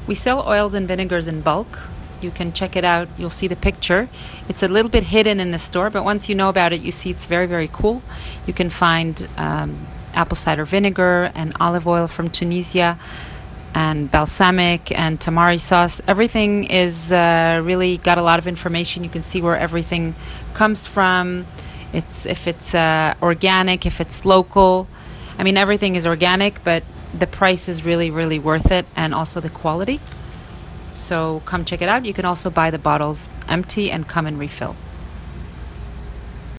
We sell oils and vinegars in bulk. You can check it out. You'll see the picture. It's a little bit hidden in the store, but once you know about it, you see it's very, very cool. You can find apple cider vinegar and olive oil from Tunisia, and balsamic and tamari sauce. Everything is really got a lot of information. You can see where everything comes from. If it's organic, if it's local. I mean, everything is organic, but the price is really, really worth it, and also the quality. So come check it out. You can also buy the bottles empty and come and refill.